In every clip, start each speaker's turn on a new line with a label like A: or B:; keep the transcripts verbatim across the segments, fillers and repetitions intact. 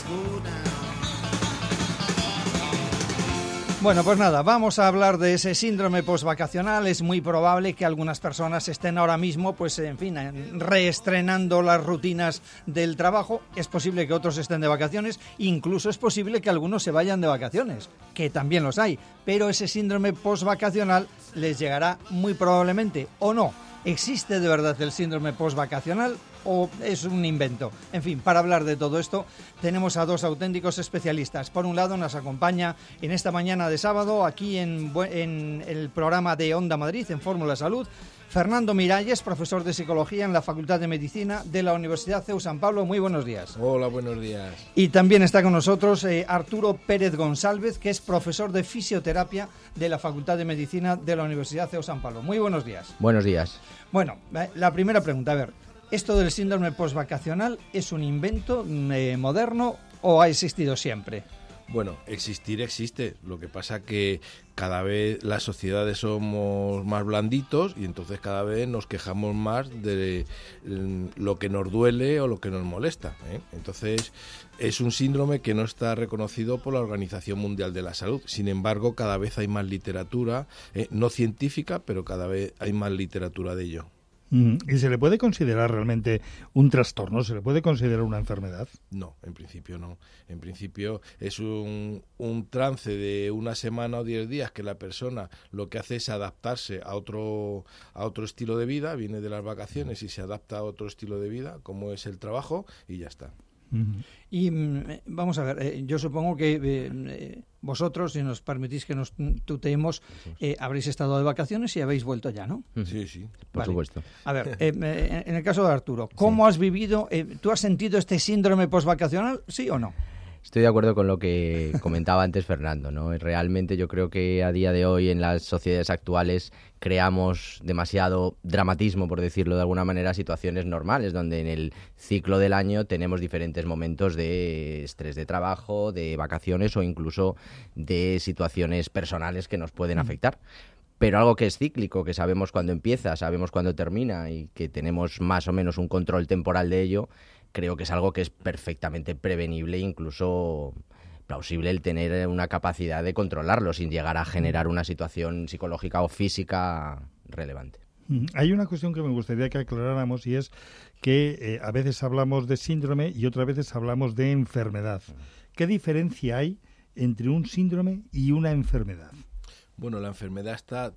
A: Bueno, pues nada, vamos a hablar de ese síndrome postvacacional. Es muy probable que algunas personas estén ahora mismo, pues en fin, reestrenando las rutinas del trabajo. Es posible que otros estén de vacaciones, incluso es posible que algunos se vayan de vacaciones, que también los hay. Pero ese síndrome postvacacional les llegará muy probablemente, ¿o no? ¿Existe de verdad el síndrome postvacacional o es un invento? En fin, para hablar de todo esto tenemos a dos auténticos especialistas. Por un lado nos acompaña en esta mañana de sábado aquí en, en el programa de Onda Madrid, en Fórmula Salud, Fernando Miralles, profesor de Psicología en la Facultad de Medicina de la Universidad C E U San Pablo. Muy buenos días.
B: Hola, buenos días.
A: Y también está con nosotros eh, Arturo Pérez González, que es profesor de Fisioterapia de la Facultad de Medicina de la Universidad C E U San Pablo. Muy buenos días.
C: Buenos días.
A: Bueno, la primera pregunta, a ver, ¿esto del síndrome postvacacional es un invento eh, moderno o ha existido siempre?
B: Bueno, existir existe, lo que pasa que cada vez las sociedades somos más blanditos y entonces cada vez nos quejamos más de lo que nos duele o lo que nos molesta, ¿eh? Entonces es un síndrome que no está reconocido por la Organización Mundial de la Salud. Sin embargo, cada vez hay más literatura, ¿eh? No científica, pero cada vez hay más literatura de ello.
D: ¿Y se le puede considerar realmente un trastorno? ¿Se le puede considerar una enfermedad?
B: No, en principio no. En principio es un, un trance de una semana o diez días que la persona lo que hace es adaptarse a otro, a otro estilo de vida, viene de las vacaciones y se adapta a otro estilo de vida, como es el trabajo, y ya está.
A: Uh-huh. Y vamos a ver, eh, yo supongo que eh, vosotros, si nos permitís que nos tuteemos, eh, habréis estado de vacaciones y habéis vuelto ya, ¿no?
B: Sí, sí.
C: Por
A: vale.
C: supuesto.
A: A ver, eh, en el caso de Arturo, ¿cómo sí. has vivido, eh, tú has sentido este síndrome postvacacional, sí o no?
C: Estoy de acuerdo con lo que comentaba antes Fernando, ¿no? Realmente yo creo que a día de hoy en las sociedades actuales creamos demasiado dramatismo, por decirlo de alguna manera, situaciones normales, donde en el ciclo del año tenemos diferentes momentos de estrés de trabajo, de vacaciones o incluso de situaciones personales que nos pueden afectar. Pero algo que es cíclico, que sabemos cuándo empieza, sabemos cuándo termina y que tenemos más o menos un control temporal de ello, creo que es algo que es perfectamente prevenible e incluso plausible el tener una capacidad de controlarlo sin llegar a generar una situación psicológica o física relevante.
D: Hay una cuestión que me gustaría que aclaráramos y es que eh, a veces hablamos de síndrome y otras veces hablamos de enfermedad. ¿Qué diferencia hay entre un síndrome y una enfermedad?
B: Bueno, la enfermedad está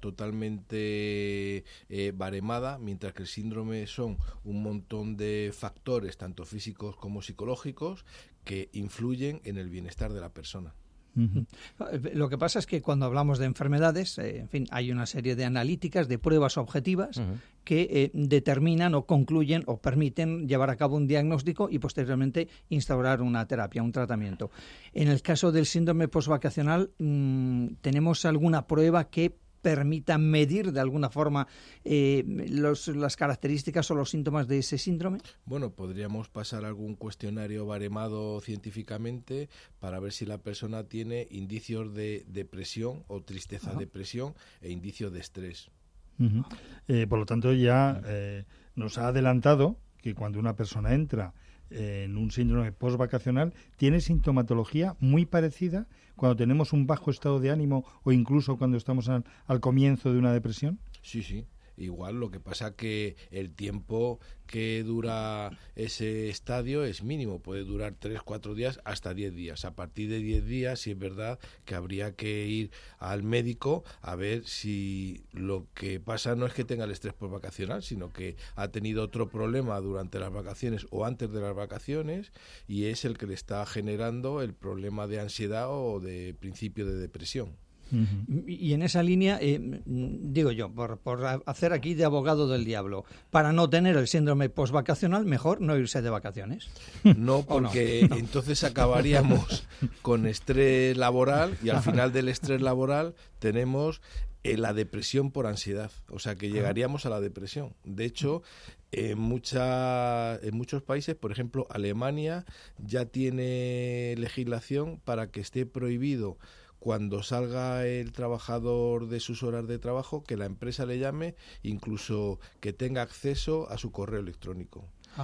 B: totalmente eh, baremada, mientras que el síndrome son un montón de factores, tanto físicos como psicológicos, que influyen en el bienestar de la persona.
A: Uh-huh. Lo que pasa es que cuando hablamos de enfermedades, eh, en fin, hay una serie de analíticas, de pruebas objetivas uh-huh. que eh, determinan o concluyen o permiten llevar a cabo un diagnóstico y posteriormente instaurar una terapia, un tratamiento. En el caso del síndrome postvacacional, mmm, ¿tenemos alguna prueba que permita medir de alguna forma eh, los, las características o los síntomas de ese síndrome?
B: Bueno, podríamos pasar algún cuestionario baremado científicamente para ver si la persona tiene indicios de depresión o tristeza, uh-huh. depresión e indicios de estrés.
D: Uh-huh. Eh, por lo tanto, ya eh, nos ha adelantado que cuando una persona entra en un síndrome postvacacional tiene sintomatología muy parecida cuando tenemos un bajo estado de ánimo o incluso cuando estamos al, al comienzo de una depresión.
B: Sí, sí. Igual, lo que pasa que el tiempo que dura ese estadio es mínimo, puede durar tres, cuatro días hasta diez días. A partir de diez días sí es verdad que habría que ir al médico a ver si lo que pasa no es que tenga el estrés postvacacional, sino que ha tenido otro problema durante las vacaciones o antes de las vacaciones y es el que le está generando el problema de ansiedad o de principio de depresión.
A: Uh-huh. Y en esa línea, eh, digo yo, por, por hacer aquí de abogado del diablo, para no tener el síndrome postvacacional, mejor no irse de vacaciones.
B: No, porque no? entonces acabaríamos con estrés laboral y al final del estrés laboral tenemos eh, la depresión por ansiedad, o sea que llegaríamos a la depresión. De hecho, en, mucha, en muchos países, por ejemplo, Alemania ya tiene legislación para que esté prohibido cuando salga el trabajador de sus horas de trabajo, que la empresa le llame, incluso que tenga acceso a su correo electrónico. Ah.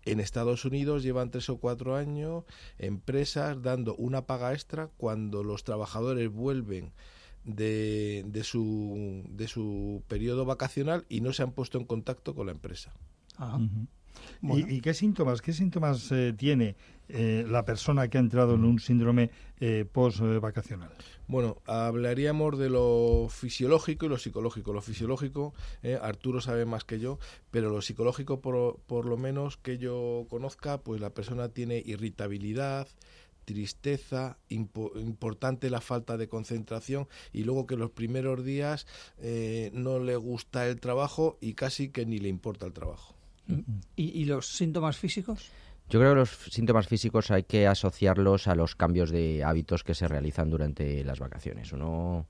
B: En Estados Unidos llevan tres o cuatro años empresas dando una paga extra cuando los trabajadores vuelven de, de, su, de su periodo vacacional y no se han puesto en contacto con la empresa.
A: Ajá.
D: Uh-huh.
A: Bueno.
D: ¿Y, ¿Y qué síntomas, qué síntomas eh, tiene eh, la persona que ha entrado en un síndrome eh, post-vacacional?
B: Bueno, hablaríamos de lo fisiológico y lo psicológico. Lo fisiológico, eh, Arturo sabe más que yo, pero lo psicológico, por, por lo menos que yo conozca, pues la persona tiene irritabilidad, tristeza, impo- importante la falta de concentración, y luego que los primeros días eh, no le gusta el trabajo y casi que ni le importa el trabajo.
A: ¿Y, ¿Y los síntomas físicos?
C: Yo creo que los síntomas físicos hay que asociarlos a los cambios de hábitos que se realizan durante las vacaciones. Uno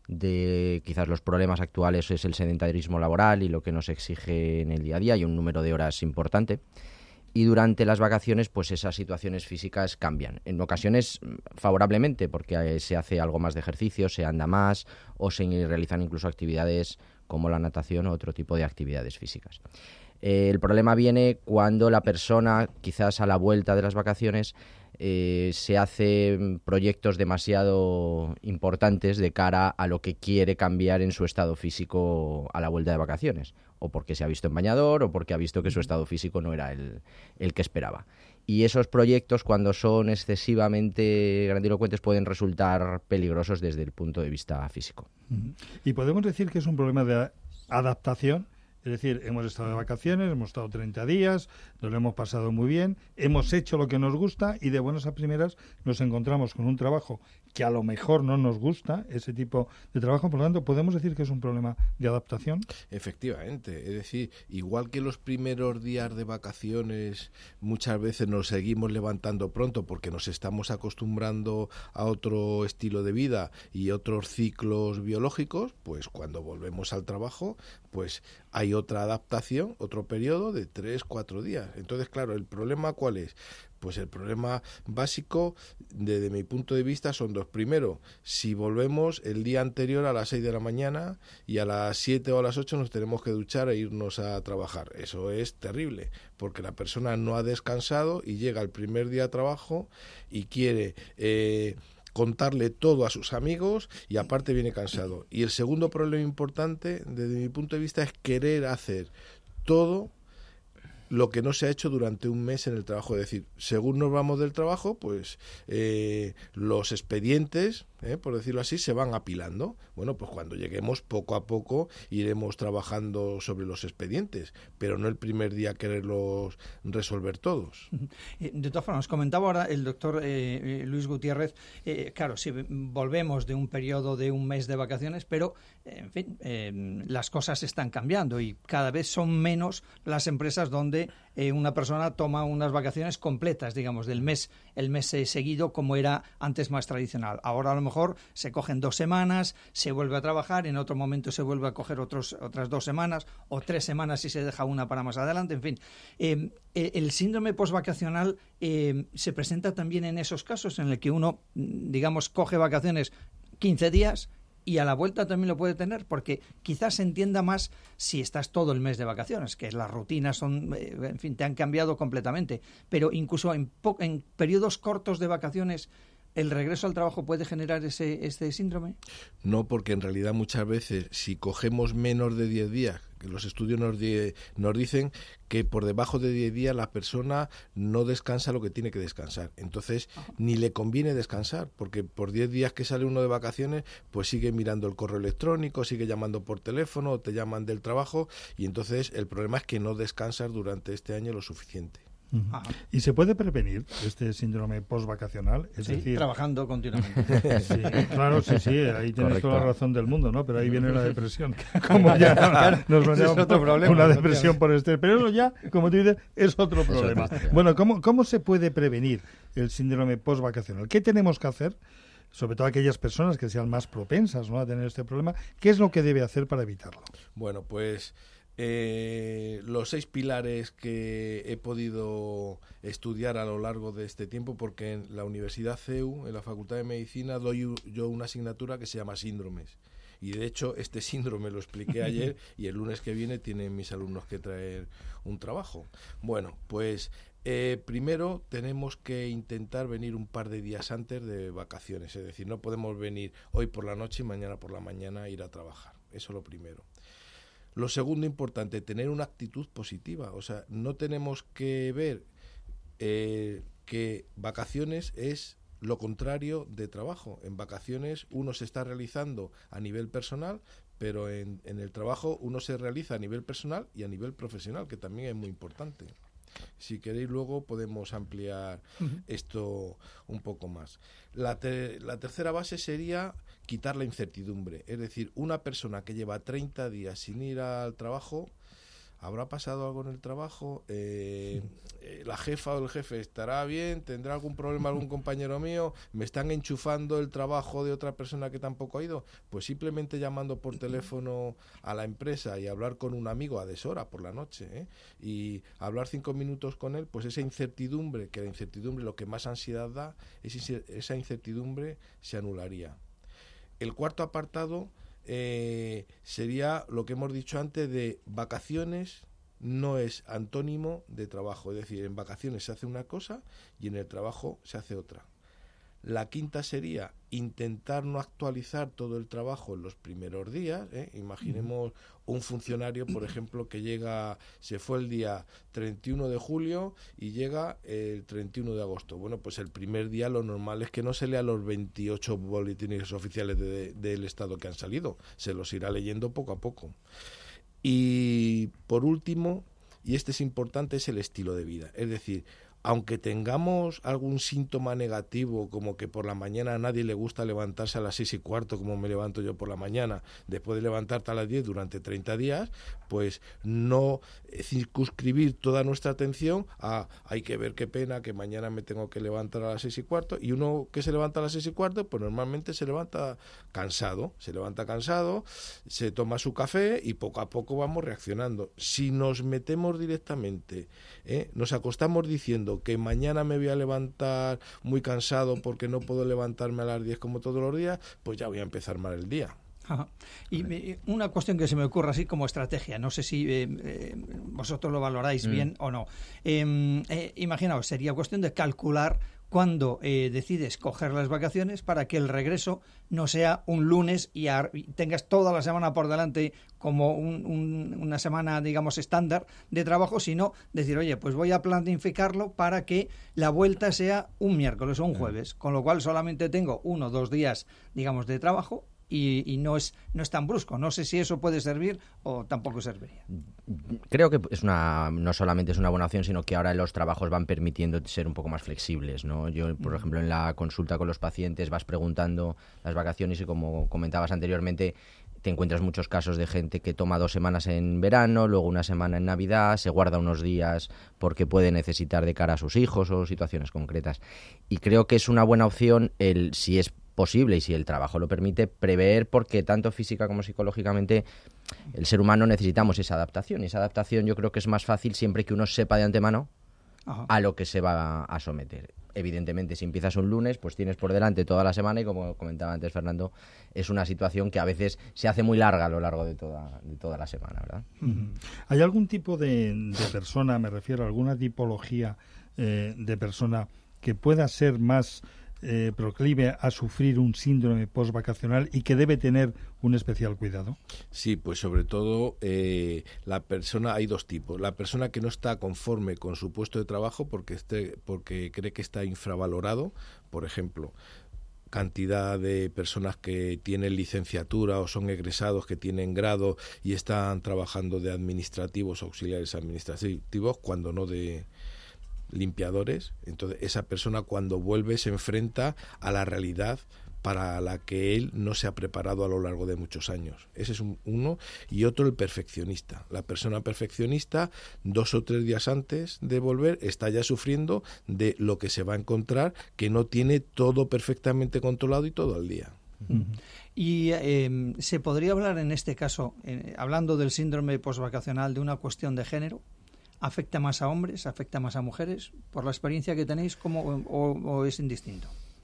C: de quizás los problemas actuales es el sedentarismo laboral y lo que nos exige en el día a día, y un número de horas importante. Y durante las vacaciones, pues esas situaciones físicas cambian. En ocasiones favorablemente, porque se hace algo más de ejercicio, se anda más o se realizan incluso actividades como la natación o otro tipo de actividades físicas. Eh, el problema viene cuando la persona, quizás a la vuelta de las vacaciones, eh, se hace proyectos demasiado importantes de cara a lo que quiere cambiar en su estado físico a la vuelta de vacaciones, o porque se ha visto en bañador o porque ha visto que su estado físico no era el, el que esperaba. Y esos proyectos, cuando son excesivamente grandilocuentes, pueden resultar peligrosos desde el punto de vista físico.
D: Y podemos decir que es un problema de adaptación. Es decir, hemos estado de vacaciones, hemos estado treinta días, nos lo hemos pasado muy bien, hemos hecho lo que nos gusta y de buenas a primeras nos encontramos con un trabajo que a lo mejor no nos gusta, ese tipo de trabajo. Por lo tanto, ¿podemos decir que es un problema de adaptación?
B: Efectivamente, es decir, igual que los primeros días de vacaciones muchas veces nos seguimos levantando pronto porque nos estamos acostumbrando a otro estilo de vida y otros ciclos biológicos, pues cuando volvemos al trabajo, pues hay otra adaptación, otro periodo de tres, cuatro días. Entonces, claro, ¿el problema cuál es? Pues el problema básico, desde mi punto de vista, son dos. Primero, si volvemos el día anterior a las seis de la mañana y a las siete o a las ocho nos tenemos que duchar e irnos a trabajar. Eso es terrible, porque la persona no ha descansado y llega el primer día a trabajo y quiere Eh, contarle todo a sus amigos y aparte viene cansado. Y el segundo problema importante, desde mi punto de vista, es querer hacer todo lo que no se ha hecho durante un mes en el trabajo. Es decir, según nos vamos del trabajo, pues eh, los expedientes, eh, por decirlo así, se van apilando. Bueno, pues cuando lleguemos, poco a poco iremos trabajando sobre los expedientes, pero no el primer día quererlos resolver todos.
A: De todas formas, comentaba ahora el doctor eh, Luis Gutiérrez, eh, claro, si volvemos de un periodo de un mes de vacaciones, pero, en fin, eh, las cosas están cambiando y cada vez son menos las empresas donde eh, una persona toma unas vacaciones completas, digamos, del mes, el mes eh, seguido, como era antes más tradicional. Ahora a lo mejor se cogen dos semanas, se vuelve a trabajar, en otro momento se vuelve a coger otros, otras dos semanas o tres semanas y se deja una para más adelante, en fin. Eh, el síndrome postvacacional eh, se presenta también en esos casos en el que uno, digamos, coge vacaciones quince días y a la vuelta también lo puede tener, porque quizás se entienda más si estás todo el mes de vacaciones, que las rutinas son, eh, en fin, te han cambiado completamente, pero incluso en, po- en periodos cortos de vacaciones, ¿el regreso al trabajo puede generar ese este síndrome?
B: No, porque en realidad muchas veces si cogemos menos de diez días, que los estudios nos, di- nos dicen que por debajo de diez días la persona no descansa lo que tiene que descansar. Entonces, Ajá. ni le conviene descansar, porque por diez días que sale uno de vacaciones, pues sigue mirando el correo electrónico, sigue llamando por teléfono, o te llaman del trabajo, y entonces el problema es que no descansas durante este año lo suficiente.
D: Uh-huh. ¿Y se puede prevenir este síndrome postvacacional? Es
A: sí,
D: decir,
A: trabajando continuamente.
D: Sí, claro, sí, sí, ahí tienes
C: Correcto.
D: toda la razón del mundo, ¿no? Pero ahí viene la depresión. Como ya
A: Claro,
D: nos
A: ese es otro problema,
D: una depresión por este, pero eso ya, como tú dices, es otro
C: Es
D: problema.
C: otro,
D: Bueno, ¿cómo, ¿cómo se puede prevenir el síndrome postvacacional? ¿Qué tenemos que hacer? Sobre todo aquellas personas que sean más propensas, ¿no?, a tener este problema. ¿Qué es lo que debe hacer para evitarlo?
B: Bueno, pues Eh, los seis pilares que he podido estudiar a lo largo de este tiempo, porque en la Universidad C E U, en la Facultad de Medicina, doy yo una asignatura que se llama síndromes. Y de hecho este síndrome lo expliqué ayer y el lunes que viene tienen mis alumnos que traer un trabajo. Bueno, pues eh, primero tenemos que intentar venir un par de días antes de vacaciones, es decir, no podemos venir hoy por la noche y mañana por la mañana a ir a trabajar. Eso es lo primero. Lo segundo importante, tener una actitud positiva. O sea, no tenemos que ver eh, que vacaciones es lo contrario de trabajo. En vacaciones uno se está realizando a nivel personal, pero en, en el trabajo uno se realiza a nivel personal y a nivel profesional, que también es muy importante. Si queréis luego podemos ampliar uh-huh. esto un poco más. La, te, la tercera base sería quitar la incertidumbre. Es decir, una persona que lleva treinta días sin ir al trabajo, ¿habrá pasado algo en el trabajo? Eh, eh, ¿La jefa o el jefe estará bien? ¿Tendrá algún problema algún compañero mío? ¿Me están enchufando el trabajo de otra persona que tampoco ha ido? Pues simplemente llamando por teléfono a la empresa y hablar con un amigo a deshora por la noche, ¿eh? y hablar cinco minutos con él, pues esa incertidumbre, que la incertidumbre lo que más ansiedad da, esa incertidumbre se anularía. El cuarto apartado Eh, sería lo que hemos dicho antes de vacaciones no es antónimo de trabajo, es decir, en vacaciones se hace una cosa y en el trabajo se hace otra. La quinta sería intentar no actualizar todo el trabajo en los primeros días, ¿eh? Imaginemos un funcionario, por ejemplo, que llega, se fue el día treinta y uno de julio y llega el treinta y uno de agosto. Bueno, pues el primer día lo normal es que no se lea los veintiocho boletines oficiales de, de, del Estado que han salido, se los irá leyendo poco a poco. Y por último, y este es importante, es el estilo de vida, es decir, aunque tengamos algún síntoma negativo, como que por la mañana a nadie le gusta levantarse a las seis y cuarto, como me levanto yo por la mañana, después de levantarte a las diez durante treinta días, pues no circunscribir toda nuestra atención a hay que ver qué pena que mañana me tengo que levantar a las seis y cuarto, y uno que se levanta a las seis y cuarto, pues normalmente se levanta cansado, se levanta cansado, se toma su café y poco a poco vamos reaccionando. Si nos metemos directamente, ¿eh? nos acostamos diciendo que mañana me voy a levantar muy cansado porque no puedo levantarme a las diez como todos los días, pues ya voy a empezar mal el día.
A: Ajá. Y me, una cuestión que se me ocurre así como estrategia, no sé si eh, eh, vosotros lo valoráis mm. bien o no. Eh, eh, imaginaos, sería cuestión de calcular cuándo eh, decides coger las vacaciones para que el regreso no sea un lunes y, a, y tengas toda la semana por delante como un, un, una semana, digamos, estándar de trabajo, sino decir, oye, pues voy a planificarlo para que la vuelta sea un miércoles o un jueves, con lo cual solamente tengo uno o dos días, digamos, de trabajo. Y, y no es no es tan brusco. No sé si eso puede servir o tampoco serviría.
C: Creo que es una no solamente es una buena opción, sino que ahora los trabajos van permitiendo ser un poco más flexibles, ¿no? Yo, por ejemplo, en la consulta con los pacientes vas preguntando las vacaciones y, como comentabas anteriormente, te encuentras muchos casos de gente que toma dos semanas en verano, luego una semana en Navidad, se guarda unos días porque puede necesitar de cara a sus hijos o situaciones concretas. Y creo que es una buena opción el, si es posible y si el trabajo lo permite, prever, porque tanto física como psicológicamente el ser humano necesitamos esa adaptación, y esa adaptación yo creo que es más fácil siempre que uno sepa de antemano Ajá. a lo que se va a someter. Evidentemente, si empiezas un lunes, pues tienes por delante toda la semana y, como comentaba antes Fernando, es una situación que a veces se hace muy larga a lo largo de toda, de toda la semana, ¿verdad?
D: Uh-huh. ¿Hay algún tipo de, de persona, me refiero a alguna tipología eh, de persona que pueda ser más Eh, proclive a sufrir un síndrome postvacacional y que debe tener un especial cuidado?
B: Sí, pues sobre todo eh, la persona, hay dos tipos. La persona que no está conforme con su puesto de trabajo porque, esté, porque cree que está infravalorado, por ejemplo, cantidad de personas que tienen licenciatura o son egresados que tienen grado y están trabajando de administrativos, auxiliares administrativos, cuando no de limpiadores. Entonces esa persona cuando vuelve se enfrenta a la realidad para la que él no se ha preparado a lo largo de muchos años. Ese es un, uno. Y otro, el perfeccionista. La persona perfeccionista, dos o tres días antes de volver, está ya sufriendo de lo que se va a encontrar, que no tiene todo perfectamente controlado y todo al día.
A: Uh-huh. Y eh, ¿se podría hablar en este caso, eh, hablando del síndrome postvacacional, de una cuestión de género? ¿Afecta más a hombres, afecta más a mujeres? ¿Por la experiencia que tenéis, cómo, o, o es indistinto?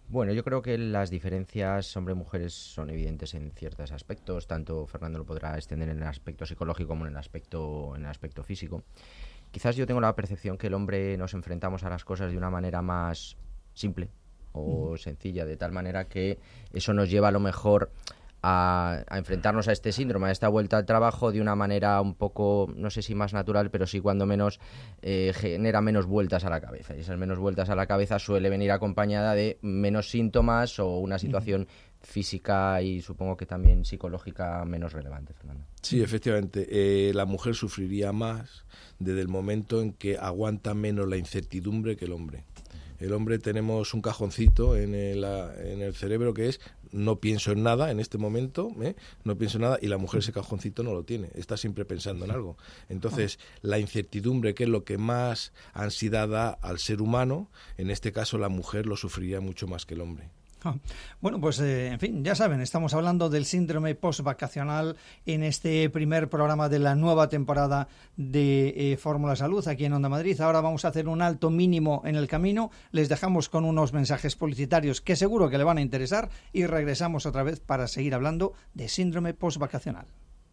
C: Bueno, yo creo que las diferencias hombre-mujeres son evidentes en ciertos aspectos. Tanto Fernando lo podrá extender en el aspecto psicológico como en el aspecto, en el aspecto físico. Quizás yo tengo la percepción que el hombre nos enfrentamos a las cosas de una manera más simple o uh-huh. sencilla, de tal manera que eso nos lleva a lo mejor a, a enfrentarnos a este síndrome, a esta vuelta al trabajo de una manera un poco, no sé si más natural, pero sí cuando menos eh, genera menos vueltas a la cabeza. Y esas menos vueltas a la cabeza suele venir acompañada de menos síntomas o una situación uh-huh. física y supongo que también psicológica menos relevante, Fernando.
B: Sí, efectivamente. Eh, la mujer sufriría más desde el momento en que aguanta menos la incertidumbre que el hombre. El hombre tenemos un cajoncito en el, en el cerebro que es no pienso en nada en este momento, ¿eh? no pienso en nada, y la mujer ese cajoncito no lo tiene, está siempre pensando en algo. Entonces, la incertidumbre, que es lo que más ansiedad da al ser humano, en este caso la mujer lo sufriría mucho más que el hombre.
A: Bueno, pues eh, en fin, ya saben, estamos hablando del síndrome postvacacional en este primer programa de la nueva temporada de eh, Fórmula Salud aquí en Onda Madrid. Ahora vamos a hacer un alto mínimo en el camino, les dejamos con unos mensajes publicitarios que seguro que le van a interesar y regresamos otra vez para seguir hablando de síndrome postvacacional.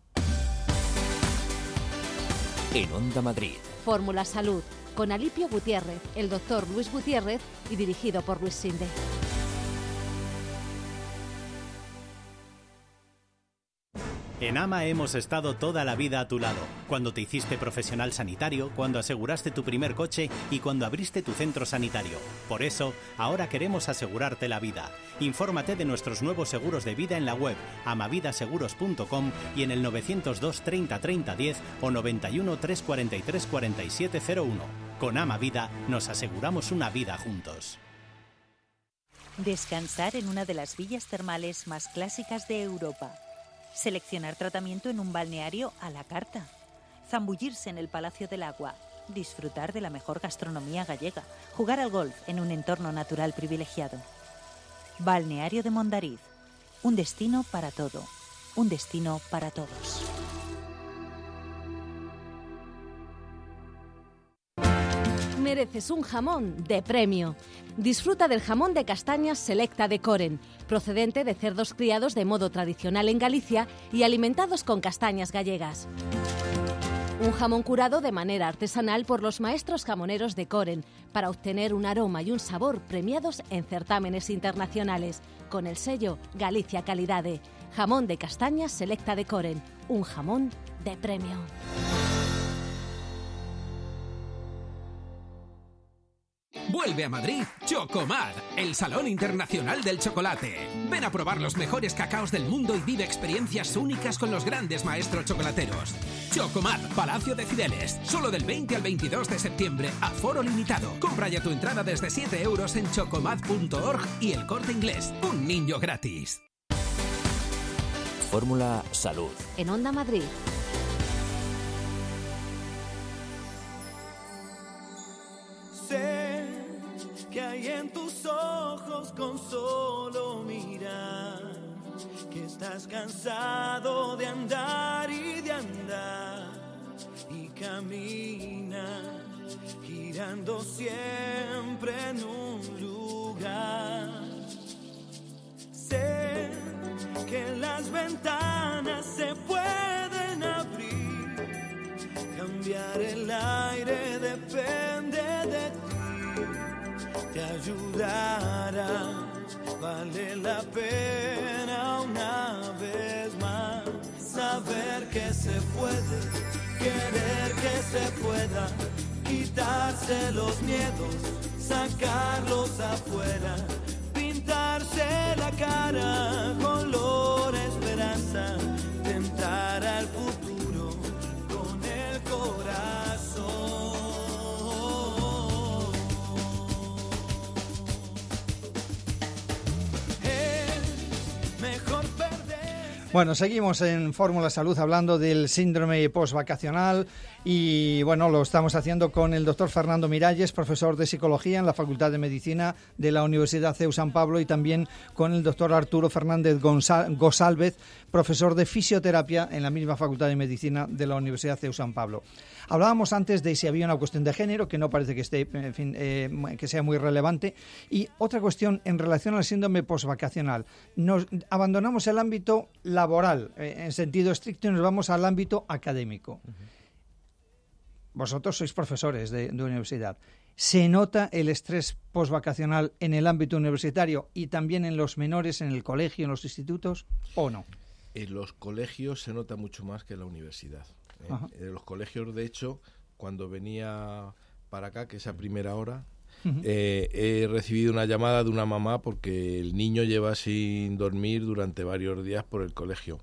E: En Onda Madrid.
F: Fórmula Salud, con Alipio Gutiérrez, el doctor Luis Gutiérrez y dirigido por Luis Sinde.
G: En AMA hemos estado toda la vida a tu lado, cuando te hiciste profesional sanitario, cuando aseguraste tu primer coche y cuando abriste tu centro sanitario. Por eso, ahora queremos asegurarte la vida. Infórmate de nuestros nuevos seguros de vida en la web amavidaseguros punto com y en el novecientos dos treinta treinta diez o noventa y uno trescientos cuarenta y tres cuarenta y siete cero uno. Con AMA Vida nos aseguramos una vida juntos.
H: Descansar en una de las villas termales más clásicas de Europa. Seleccionar tratamiento en un balneario a la carta. Zambullirse en el Palacio del Agua. Disfrutar de la mejor gastronomía gallega. Jugar al golf en un entorno natural privilegiado. Balneario de Mondariz. Un destino para todo. Un destino para todos.
F: Mereces un jamón de premio. Disfruta del jamón de castañas Selecta de Coren, procedente de cerdos criados de modo tradicional en Galicia y alimentados con castañas gallegas. Un jamón curado de manera artesanal por los maestros jamoneros de Coren para obtener un aroma y un sabor premiados en certámenes internacionales, con el sello Galicia Calidade. Jamón de castañas Selecta de Coren, un jamón de premio.
E: Vuelve a Madrid Chocomad, el Salón Internacional del Chocolate. Ven a probar los mejores cacaos del mundo y vive experiencias únicas con los grandes maestros chocolateros. Chocomad, Palacio de Cibeles, solo del veinte al veintidós de septiembre, aforo limitado. Compra ya tu entrada desde siete euros en chocomad punto org y El Corte Inglés. Un niño gratis. Fórmula Salud.
F: En Onda Madrid.
I: Sé que hay en tus ojos con solo mirar, que estás cansado de andar y de andar y camina girando siempre en un lugar. Sé que las ventanas se pueden abrir, cambiar el aire depende de ti. Te ayudará, vale la pena una vez más saber que se puede, querer que se pueda, quitarse los miedos, sacarlos afuera, pintarse la cara, color esperanza, tentar al futuro con el corazón.
A: Bueno, seguimos en Fórmula Salud hablando del síndrome postvacacional y bueno, lo estamos haciendo con el doctor Fernando Miralles, profesor de Psicología en la Facultad de Medicina de la Universidad C E U San Pablo, y también con el doctor Arturo Fernández González, profesor de Fisioterapia en la misma Facultad de Medicina de la Universidad C E U San Pablo. Hablábamos antes de si había una cuestión de género, que no parece que esté, en fin, eh, que sea muy relevante. Y otra cuestión en relación al síndrome postvacacional. Nos abandonamos el ámbito laboral eh, en sentido estricto y nos vamos al ámbito académico. Uh-huh. Vosotros sois profesores de, de universidad. ¿Se nota el estrés postvacacional en el ámbito universitario y también en los menores, en el colegio, en los institutos, o no?
B: En los colegios se nota mucho más que en la universidad. ¿eh? En los colegios, de hecho, cuando venía para acá, que es a primera hora, uh-huh. eh, he recibido una llamada de una mamá porque el niño lleva sin dormir durante varios días por el colegio.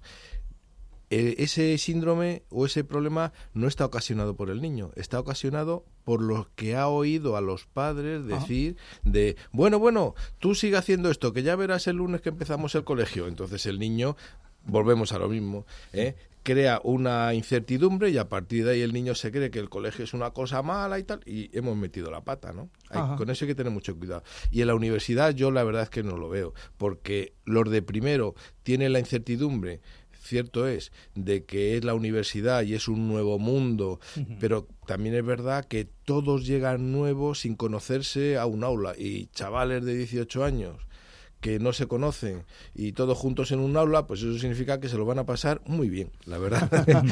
B: Eh, ese síndrome o ese problema no está ocasionado por el niño, está ocasionado por lo que ha oído a los padres decir uh-huh. de, bueno, bueno, tú sigue haciendo esto, que ya verás el lunes que empezamos el colegio. Entonces el niño, volvemos a lo mismo, ¿eh? crea una incertidumbre y a partir de ahí el niño se cree que el colegio es una cosa mala y tal, y hemos metido la pata, ¿no? Hay, con eso hay que tener mucho cuidado. Y en la universidad yo la verdad es que no lo veo, porque los de primero tienen la incertidumbre, cierto es, de que es la universidad y es un nuevo mundo, uh-huh. pero también es verdad que todos llegan nuevos sin conocerse a un aula, y chavales de dieciocho años que no se conocen y todos juntos en un aula, pues eso significa que se lo van a pasar muy bien, la verdad.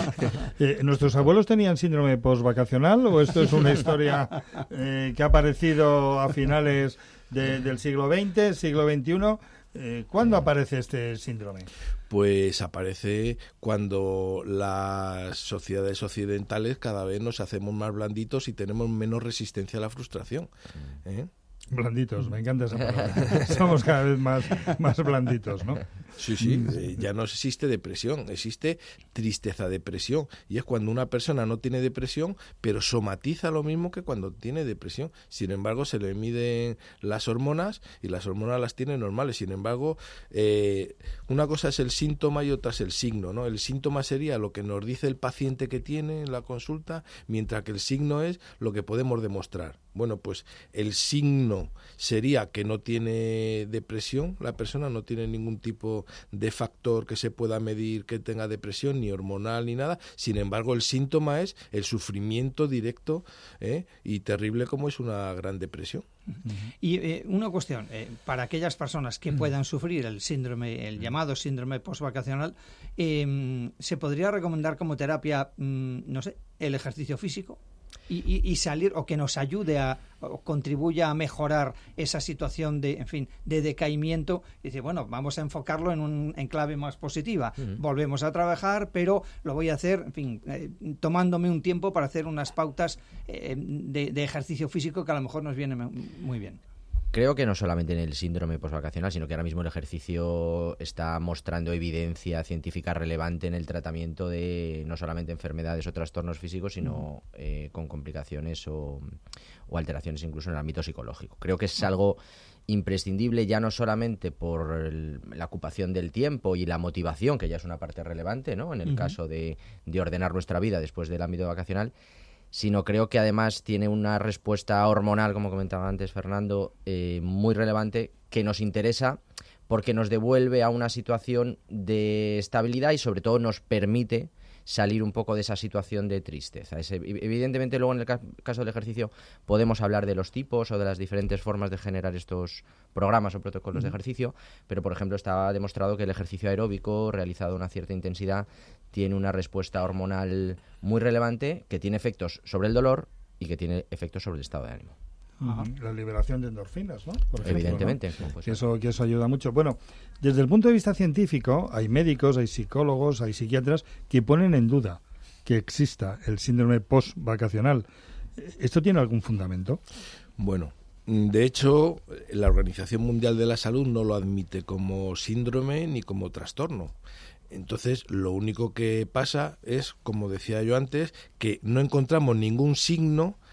D: eh, ¿Nuestros abuelos tenían síndrome postvacacional o esto es una historia eh, que ha aparecido a finales de, del siglo veinte, siglo veintiuno? Eh, ¿Cuándo aparece este síndrome?
B: Pues aparece cuando las sociedades occidentales cada vez nos hacemos más blanditos y tenemos menos resistencia a la frustración, ¿eh?
D: Blanditos, me encanta esa palabra. Somos cada vez más, más blanditos, ¿no?
B: Sí, sí, eh, ya no existe depresión, existe tristeza, depresión. Y es cuando una persona no tiene depresión, pero somatiza lo mismo que cuando tiene depresión. Sin embargo, se le miden las hormonas y las hormonas las tiene normales. Sin embargo, eh, una cosa es el síntoma y otra es el signo, ¿no? El síntoma sería lo que nos dice el paciente que tiene en la consulta, mientras que el signo es lo que podemos demostrar. Bueno, pues el signo sería que no tiene depresión, la persona no tiene ningún tipo de factor que se pueda medir que tenga depresión, ni hormonal ni nada. Sin embargo, el síntoma es el sufrimiento directo, ¿eh? y terrible como es una gran depresión.
A: Y eh, una cuestión, eh, para aquellas personas que puedan sufrir el síndrome, el llamado síndrome postvacacional, eh, ¿se podría recomendar como terapia, mm, no sé, el ejercicio físico? Y, y, y salir, o que nos ayude a, o contribuya a mejorar esa situación de, en fin, de decaimiento. Y dice, bueno, vamos a enfocarlo en un en clave más positiva. Uh-huh. Volvemos a trabajar, pero lo voy a hacer, en fin, eh, tomándome un tiempo para hacer unas pautas eh, de, de ejercicio físico que a lo mejor nos viene muy bien.
C: Creo que no solamente en el síndrome postvacacional, sino que ahora mismo el ejercicio está mostrando evidencia científica relevante en el tratamiento de no solamente enfermedades o trastornos físicos, sino eh, con complicaciones o, o alteraciones incluso en el ámbito psicológico. Creo que es algo imprescindible ya no solamente por el, la ocupación del tiempo y la motivación, que ya es una parte relevante, ¿no? En el uh-huh. caso de, de ordenar nuestra vida después del ámbito vacacional, sino creo que además tiene una respuesta hormonal, como comentaba antes Fernando, eh, muy relevante, que nos interesa porque nos devuelve a una situación de estabilidad y sobre todo nos permite salir un poco de esa situación de tristeza. Es, evidentemente luego en el ca- caso del ejercicio podemos hablar de los tipos o de las diferentes formas de generar estos programas o protocolos uh-huh. de ejercicio, pero por ejemplo está demostrado que el ejercicio aeróbico realizado a una cierta intensidad tiene una respuesta hormonal muy relevante que tiene efectos sobre el dolor y que tiene efectos sobre el estado de ánimo.
D: Ajá. La liberación de endorfinas, ¿no? Por ejemplo,
C: evidentemente.
D: ¿no?
C: Pues,
D: que, eso, que eso ayuda mucho. Bueno, desde el punto de vista científico, hay médicos, hay psicólogos, hay psiquiatras que ponen en duda que exista el síndrome postvacacional. ¿Esto tiene algún fundamento?
B: Bueno, de hecho, la Organización Mundial de la Salud no lo admite como síndrome ni como trastorno. Entonces, lo único que pasa es, como decía yo antes, que no encontramos ningún signo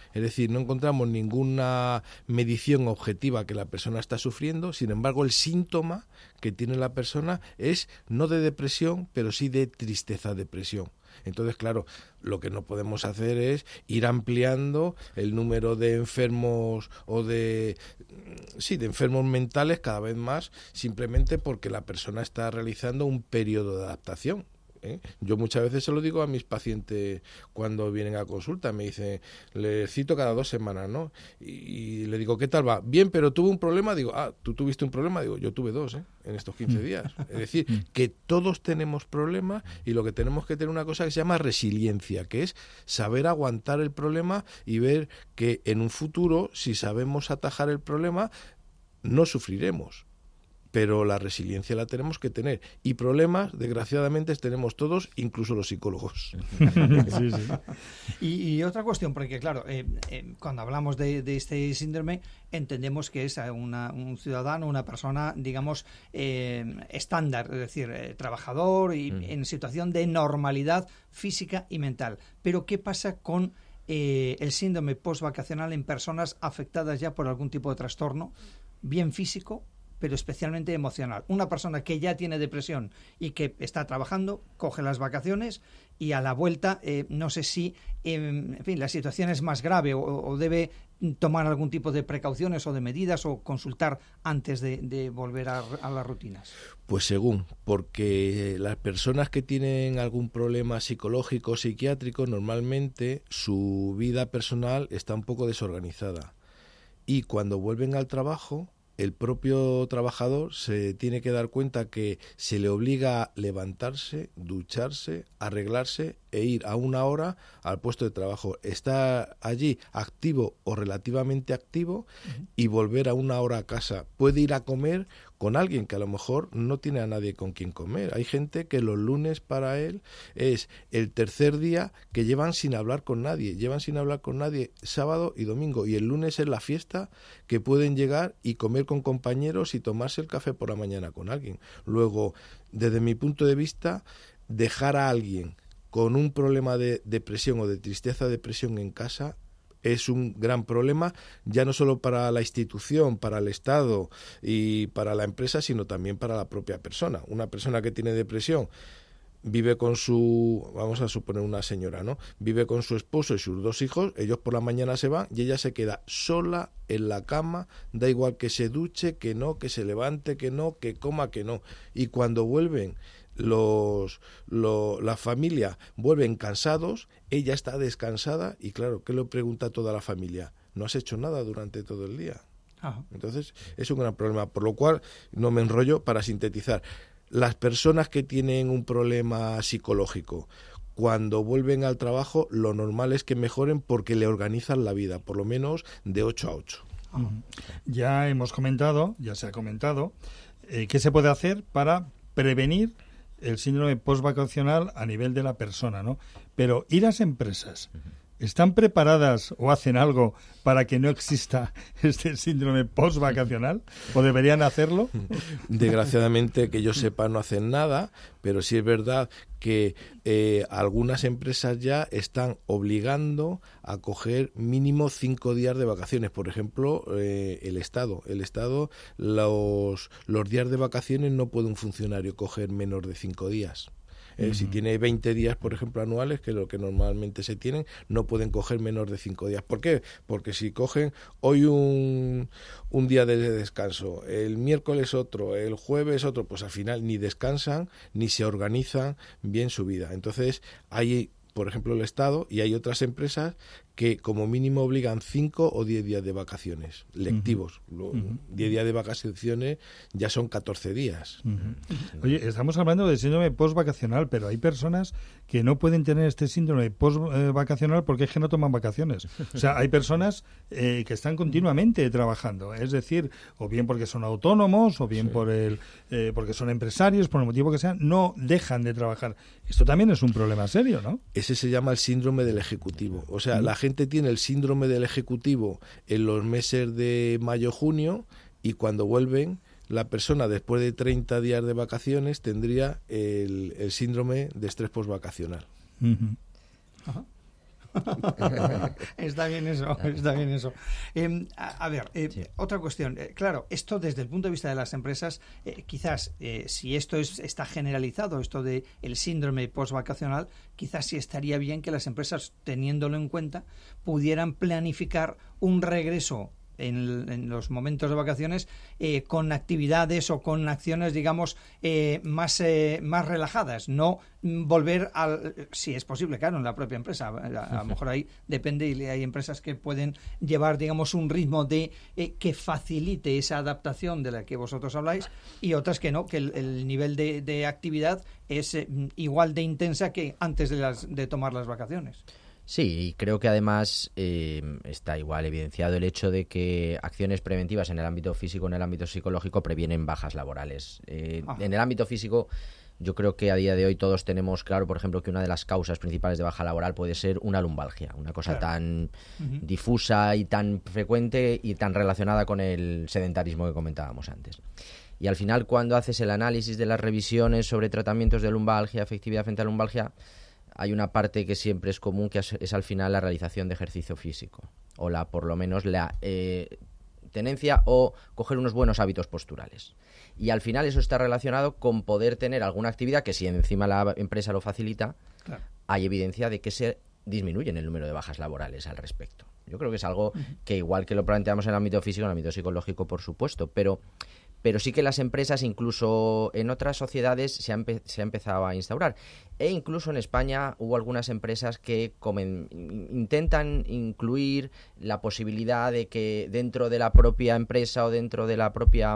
B: Es decir, no encontramos ninguna medición objetiva que la persona está sufriendo, sin embargo, el síntoma que tiene la persona es no de depresión, pero sí de tristeza-depresión. Entonces, claro, lo que no podemos hacer es ir ampliando el número de enfermos o de sí, de enfermos mentales cada vez más, simplemente porque la persona está realizando un periodo de adaptación. ¿Eh? Yo muchas veces se lo digo a mis pacientes cuando vienen a consulta, me dicen, le cito cada dos semanas, ¿no? Y, y le digo, ¿qué tal va? Bien, pero tuve un problema, digo, ah, ¿tú tuviste un problema? Digo, yo tuve dos, ¿eh? En estos quince días. Es decir, que todos tenemos problemas y lo que tenemos que tener una cosa que se llama resiliencia, que es saber aguantar el problema y ver que en un futuro, si sabemos atajar el problema, no sufriremos. Pero la resiliencia la tenemos que tener. Y problemas, desgraciadamente, tenemos todos, incluso los psicólogos.
A: Sí, sí. Y, y otra cuestión, porque claro, eh, eh, cuando hablamos de, de este síndrome, entendemos que es una, un ciudadano, una persona, digamos, eh, estándar, es decir, eh, trabajador y mm. en situación de normalidad física y mental. Pero ¿qué pasa con eh, el síndrome postvacacional en personas afectadas ya por algún tipo de trastorno, bien físico, pero especialmente emocional? Una persona que ya tiene depresión y que está trabajando, coge las vacaciones y a la vuelta, eh, no sé si, eh, en fin, la situación es más grave o, o debe tomar algún tipo de precauciones o de medidas o consultar antes de, de volver a, a las rutinas.
B: Pues según, porque las personas que tienen algún problema psicológico o psiquiátrico, normalmente su vida personal está un poco desorganizada. Y cuando vuelven al trabajo, el propio trabajador se tiene que dar cuenta que se le obliga a levantarse, ducharse, arreglarse e ir a una hora al puesto de trabajo. Está allí activo o relativamente activo uh-huh. y volver a una hora a casa. Puede ir a comer con alguien que a lo mejor no tiene a nadie con quien comer. Hay gente que los lunes para él es el tercer día que llevan sin hablar con nadie. Llevan sin hablar con nadie sábado y domingo. Y el lunes es la fiesta que pueden llegar y comer con compañeros y tomarse el café por la mañana con alguien. Luego, desde mi punto de vista, dejar a alguien con un problema de depresión o de tristeza, depresión en casa es un gran problema, ya no solo para la institución, para el Estado y para la empresa, sino también para la propia persona. Una persona que tiene depresión vive con su, vamos a suponer una señora, ¿no? Vive con su esposo y sus dos hijos, ellos por la mañana se van y ella se queda sola en la cama, da igual que se duche, que no, que se levante, que no, que coma, que no. Y cuando vuelven los, los la familia vuelven cansados, ella está descansada y claro, ¿qué le pregunta a toda la familia? No has hecho nada durante todo el día. Ajá. Entonces es un gran problema, por lo cual no me enrollo para sintetizar. Las personas que tienen un problema psicológico, cuando vuelven al trabajo, lo normal es que mejoren porque le organizan la vida, por lo menos de ocho a ocho.
D: Ajá. Ya hemos comentado, ya se ha comentado, eh, qué se puede hacer para prevenir el síndrome postvacacional a nivel de la persona, ¿no? Pero ¿y las empresas? ¿Están preparadas o hacen algo para que no exista este síndrome postvacacional? ¿O deberían hacerlo?
B: Desgraciadamente, que yo sepa, no hacen nada, pero sí es verdad que eh, algunas empresas ya están obligando a coger mínimo cinco días de vacaciones. Por ejemplo, eh, el Estado. El Estado, los, los días de vacaciones no puede un funcionario coger menos de cinco días. Eh, uh-huh. Si tiene veinte días, por ejemplo, anuales, que es lo que normalmente se tienen, no pueden coger menos de cinco días. ¿Por qué? Porque si cogen hoy un, un día de descanso, el miércoles otro, el jueves otro, pues al final ni descansan ni se organizan bien su vida. Entonces hay, por ejemplo, el Estado y hay otras empresas que como mínimo obligan cinco o diez días de vacaciones lectivos. Uh-huh. diez días de vacaciones ya son catorce días.
D: Uh-huh. Oye, estamos hablando de síndrome postvacacional, pero hay personas que no pueden tener este síndrome postvacacional porque es que no toman vacaciones. O sea, hay personas eh, que están continuamente trabajando, es decir, o bien porque son autónomos, o bien sí. por el eh, porque son empresarios, por el motivo que sea, no dejan de trabajar. Esto también es un problema serio, ¿no?
B: Ese se llama el síndrome del ejecutivo. O sea, uh-huh. la gente tiene el síndrome del ejecutivo en los meses de mayo-junio y cuando vuelven, la persona después de treinta días de vacaciones tendría el, el síndrome de estrés postvacacional.
D: Uh-huh. Ajá.
A: Está bien eso, está bien eso. Eh, a, a ver, eh, sí. otra cuestión. Eh, claro, esto desde el punto de vista de las empresas, eh, quizás eh, si esto es, está generalizado, esto de el síndrome postvacacional, quizás sí estaría bien que las empresas, teniéndolo en cuenta, pudieran planificar un regreso En, en los momentos de vacaciones eh, con actividades o con acciones, digamos, eh, más eh, más relajadas, no volver al, si es posible, claro, en la propia empresa, a, a lo mejor ahí depende, y hay empresas que pueden llevar, digamos, un ritmo de eh, que facilite esa adaptación de la que vosotros habláis, y otras que no, que el, el nivel de, de actividad es eh, igual de intensa que antes de las de tomar las vacaciones.
C: Sí, y creo que además eh, está igual evidenciado el hecho de que acciones preventivas en el ámbito físico, en el ámbito psicológico, previenen bajas laborales. Eh, en el ámbito físico, yo creo que a día de hoy todos tenemos claro, por ejemplo, que una de las causas principales de baja laboral puede ser una lumbalgia, una cosa claro. tan uh-huh. difusa y tan frecuente y tan relacionada con el sedentarismo que comentábamos antes. Y al final, cuando haces el análisis de las revisiones sobre tratamientos de lumbalgia, efectividad frente a lumbalgia, hay una parte que siempre es común, que es, es al final la realización de ejercicio físico, o la por lo menos la eh, tenencia o coger unos buenos hábitos posturales. Y al final eso está relacionado con poder tener alguna actividad que, si encima la empresa lo facilita, claro. hay evidencia de que se disminuye el número de bajas laborales al respecto. Yo creo que es algo uh-huh. que, igual que lo planteamos en el ámbito físico, en el ámbito psicológico, por supuesto, pero... pero sí que las empresas, incluso en otras sociedades, se ha, empe- se ha empezado a instaurar. E incluso en España hubo algunas empresas que comen- intentan incluir la posibilidad de que dentro de la propia empresa o dentro de la propia...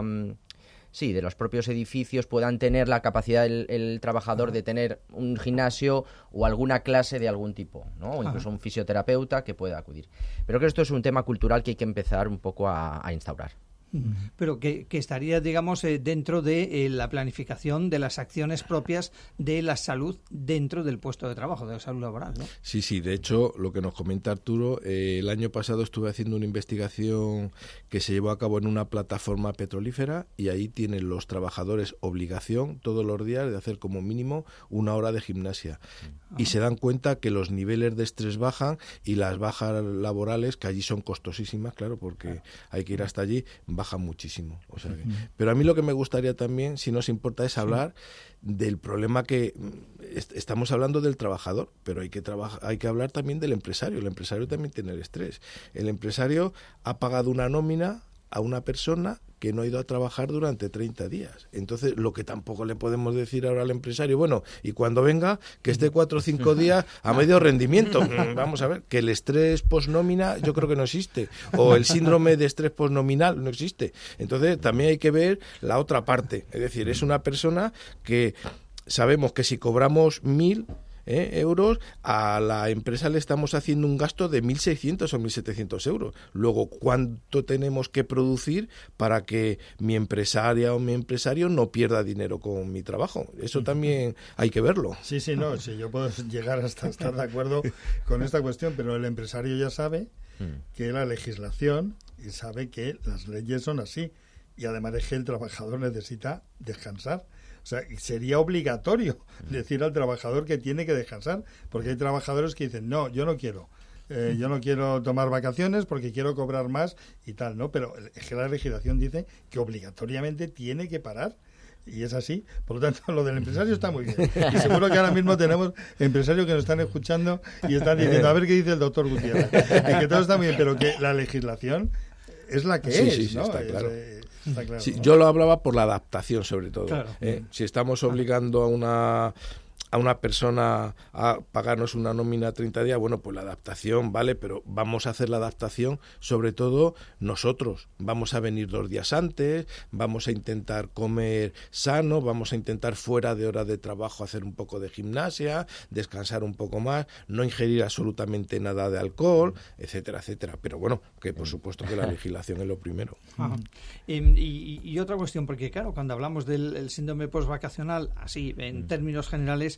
C: Sí, de los propios edificios puedan tener la capacidad el, el trabajador de tener un gimnasio o alguna clase de algún tipo, ¿no? O incluso un fisioterapeuta que pueda acudir. Pero creo que esto es un tema cultural que hay que empezar un poco a, a instaurar.
A: Pero que, que estaría, digamos, eh, dentro de eh, la planificación de las acciones propias de la salud dentro del puesto de trabajo, de la salud laboral, ¿no?
B: Sí, sí, de hecho, lo que nos comenta Arturo, eh, el año pasado estuve haciendo una investigación que se llevó a cabo en una plataforma petrolífera, y ahí tienen los trabajadores obligación todos los días de hacer como mínimo una hora de gimnasia. Ah. Y se dan cuenta que los niveles de estrés bajan, y las bajas laborales, que allí son costosísimas, claro, porque hay que ir hasta allí, bajan muchísimo. O sea que, pero a mí lo que me gustaría también, si nos importa, es hablar sí. del problema que est- estamos hablando del trabajador, pero hay que trabajar, hay que hablar también del empresario. El empresario también tiene el estrés. El empresario ha pagado una nómina a una persona que no ha ido a trabajar durante treinta días. Entonces, lo que tampoco le podemos decir ahora al empresario, bueno, y cuando venga, que esté cuatro o cinco días a medio rendimiento. Vamos a ver, que el estrés postnómina yo creo que no existe, o el síndrome de estrés postnominal no existe. Entonces, también hay que ver la otra parte. Es decir, es una persona que sabemos que si cobramos mil ¿Eh? euros, a la empresa le estamos haciendo un gasto de mil seiscientos o mil setecientos euros. Luego, ¿cuánto tenemos que producir para que mi empresaria o mi empresario no pierda dinero con mi trabajo? Eso también hay que verlo.
D: Sí, sí, no, sí, yo puedo llegar hasta estar de acuerdo con esta cuestión, pero el empresario ya sabe que la legislación, y sabe que las leyes son así, y además es que el trabajador necesita descansar. O sea, sería obligatorio decir al trabajador que tiene que descansar, porque hay trabajadores que dicen, no, yo no quiero, eh, yo no quiero tomar vacaciones porque quiero cobrar más y tal, ¿no? Pero es que la legislación dice que obligatoriamente tiene que parar. Y es así. Por lo tanto, lo del empresario está muy bien. Y seguro que ahora mismo tenemos empresarios que nos están escuchando y están diciendo, a ver qué dice el doctor Gutiérrez. Y que todo está muy bien, pero que la legislación es la que
B: sí,
D: es,
B: sí, sí,
D: ¿no?
B: está claro.
D: Es, Está claro,
B: sí,
D: ¿no?
B: Yo lo hablaba por la adaptación, sobre todo.
A: Claro.
B: ¿eh? Si estamos obligando a una a una persona a pagarnos una nómina a treinta días, bueno, pues la adaptación, vale, pero vamos a hacer la adaptación, sobre todo nosotros. Vamos a venir dos días antes, vamos a intentar comer sano, vamos a intentar fuera de hora de trabajo hacer un poco de gimnasia, descansar un poco más, no ingerir absolutamente nada de alcohol, etcétera, etcétera. Pero bueno, que por supuesto que la legislación es lo primero.
A: Ajá. Y, y, y otra cuestión, porque claro, cuando hablamos del el síndrome postvacacional, así, en términos generales,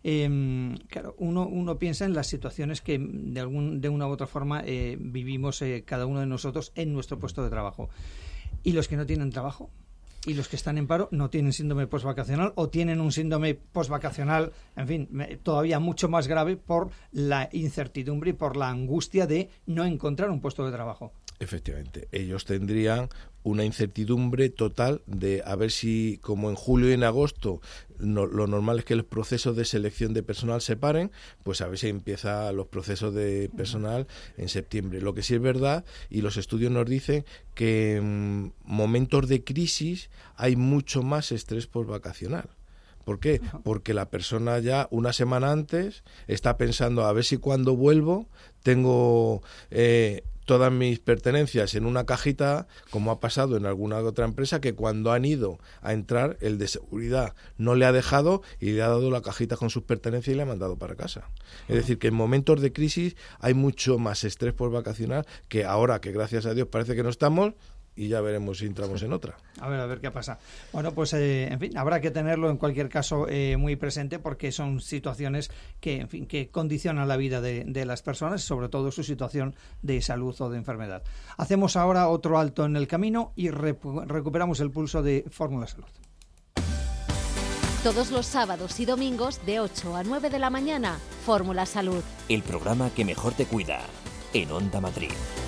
A: Eh, claro, uno, uno piensa en las situaciones que de algún de una u otra forma eh, vivimos eh, cada uno de nosotros en nuestro puesto de trabajo. ¿Y los que no tienen trabajo? Y los que están en paro no tienen síndrome postvacacional o tienen un síndrome postvacacional, en fin, todavía mucho más grave por la incertidumbre y por la angustia de no encontrar un puesto de trabajo.
B: Efectivamente, ellos tendrían una incertidumbre total de a ver si, como en julio y en agosto, no, lo normal es que los procesos de selección de personal se paren, pues a ver si empiezan los procesos de personal en septiembre. Lo que sí es verdad, y los estudios nos dicen, que en momentos de crisis hay mucho más estrés postvacacional. ¿Por qué? Porque la persona ya una semana antes está pensando a ver si cuando vuelvo tengo eh, todas mis pertenencias en una cajita, como ha pasado en alguna otra empresa, que cuando han ido a entrar, el de seguridad no le ha dejado y le ha dado la cajita con sus pertenencias y le ha mandado para casa. Es decir, que en momentos de crisis hay mucho más estrés postvacacional que ahora, que gracias a Dios parece que no estamos, y ya veremos si entramos en otra.
A: A ver, a ver qué pasa. Bueno, pues, eh, en fin, habrá que tenerlo en cualquier caso eh, muy presente, porque son situaciones que, en fin, que condicionan la vida de, de las personas, sobre todo su situación de salud o de enfermedad. Hacemos ahora otro alto en el camino y repu- recuperamos el pulso de Fórmula Salud.
F: Todos los sábados y domingos de ocho a nueve de la mañana, Fórmula Salud.
J: El programa que mejor te cuida, en Onda Madrid.